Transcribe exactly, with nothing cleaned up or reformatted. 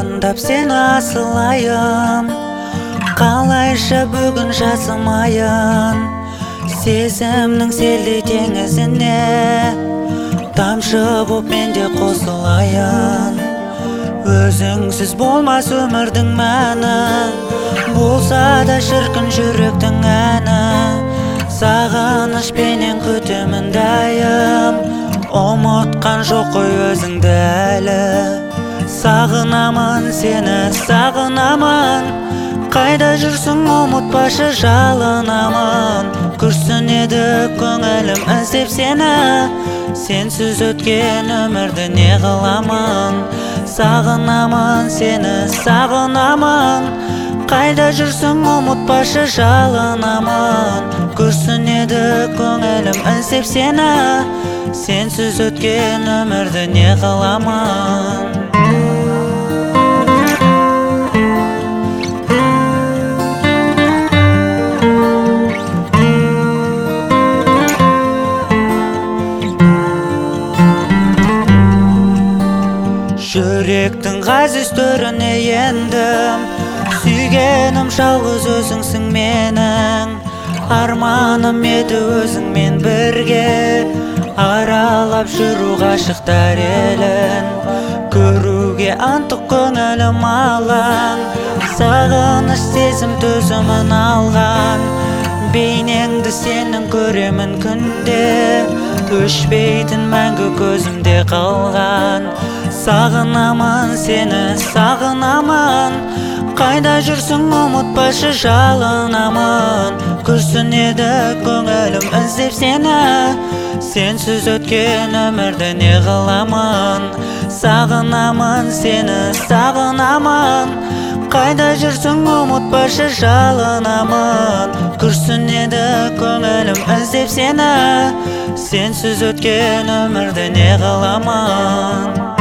армандап сені асылайын, қалайша бүгін жасымайын. Сезімнің селдей теңізіне тамшы боп мен де қосылайын. Өзіңсіз болмас өмірдің мәні, болса да шіркін жүректің әні. Сағынышпенен күтемін дайым, ұмытқан жоқ қой өзіңді әлі. Сағынамын сені, сағынамын, қайда жүрсің ұмытпашы жалынамын. Күрсінеді көңілім іздеп сені, сенсіз өткен өмірді не қыламын. Сағынамын сені, сағынамын, қайда жүрсің ұмытпашы жалынамын. Күрсінеді көңілім іздеп сені, сенсіз өткен өмірді не қыламын. Жүректің ғазиз төріне ендім, сүйгенім жалғыз өзіңсің менің. Арманым еді өзіңмен бірге аралап жүру ғашықтар елін. Көруге антық көңілім алаң, сағыныш сезім төзімін алған. Бейнеңді сенің көремін күнде, өшпейтін мәңгі көзімде қалған. Сағынамын сені, сағынамын, қайда жүрсің ұмытпашы жалынамын. Күрсінеді көңілім іздеп сені, сенсіз өткен өмірді не қыламын. Сағынамын сені, сағынамын, қайда жүрсің ұмытпашы жалынамын. Күрсінеді көңілім іздеп сені, сенсіз өткен өмірді не қыламын.